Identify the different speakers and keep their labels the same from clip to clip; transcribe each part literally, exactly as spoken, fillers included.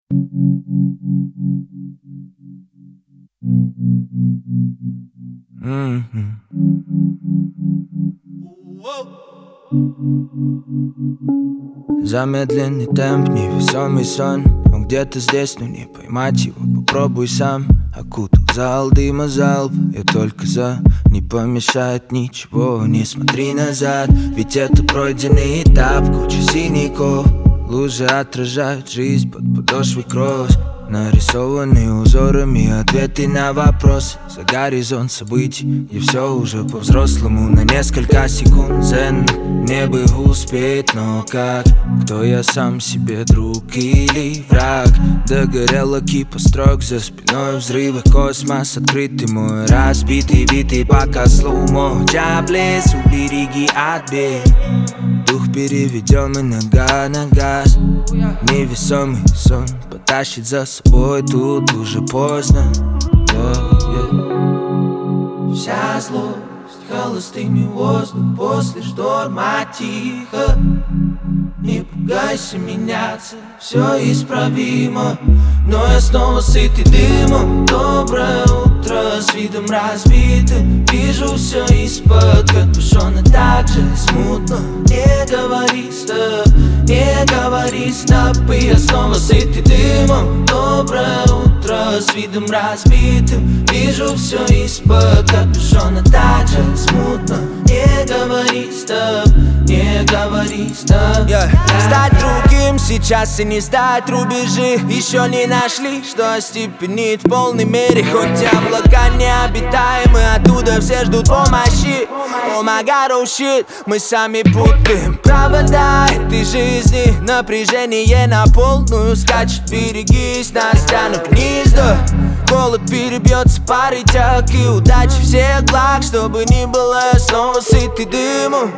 Speaker 1: Mm-hmm. Замедленный темп, невесомый сон. Он где-то здесь, но не поймать его. Попробуй сам. Окутал зал дыма залп. Я только за, не помешает ничего. Не смотри назад, ведь это пройденный этап. Куча синяков, лужи отражают жизнь под подошвой кросс. Нарисованные узорами ответы на вопросы. За горизонт событий, где все уже по-взрослому. На несколько секунд ценно мне бы успеть, но как? Кто я сам себе, друг или враг? Догорела кипа строк, за спиной взрывы, космос открытый мой. Разбитый вид и пока слоумо. Джаблес, убереги от бед. Дух переведем и нога на газ. Невесомый сон потащит за собой, тут уже поздно. yeah, yeah. Вся злость холостыми воздух после шторма тихо. Не пугайся меняться, все исправимо. Но я снова сытый дымом. Доброе утро с видом разбитым. Вижу все из-под капюшона так же смутно. Не говори стоп, не говори стоп. И я снова сытый дымом. Доброе утро с видом разбитым. Вижу все из-под капюшона так же смутно. Не говори стоп, не говори стоп. yeah. Стать другим сейчас и не стать рубежи. Еще не нашли, что остепенит в полной мере. Хоть облака необитаемы, оттуда все ждут помощи. Oh my god, oh shit, мы сами путаем провода этой жизни. Напряжение на полную скачет, берегись, нас тянут вниз, да. Голод перебьется парой тяг и удачи всех благ. Чтобы ни было, я снова сытый дымом.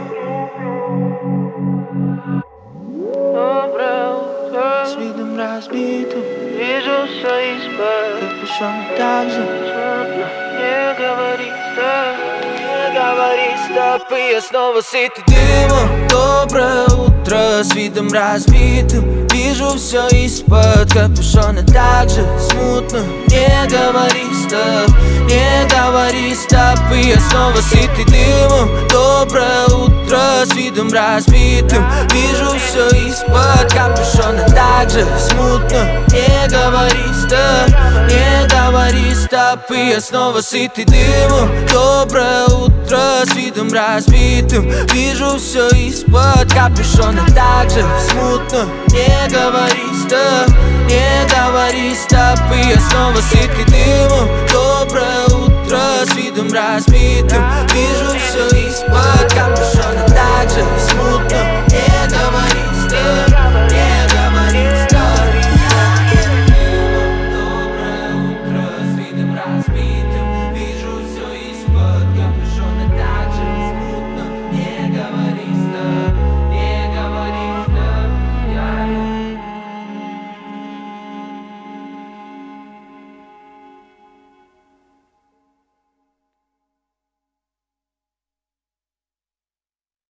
Speaker 1: Доброе утро с видом разбитым. Вижу все из-под капюшона так же смутно. Не говори стоп, не говори стоп. И я снова сытый дымом. Доброе утро с видом разбитым. Вижу все из-под капюшона так же смутно. Не говори стоп, не говори стоп. И я снова сытый дымом. Доброе утро с видом разбитым. Вижу все из-под капюшона так же смутно. Не говори стоп, не говори стоп. И я снова сытый дымом. Доброе утро с видом разбитым. Вижу все из-под капюшона так же смутно. Не говори стоп, не говори стоп. И я снова сытый дымом. Доброе утро с видом разбитым. Вижу все из-под капюшона.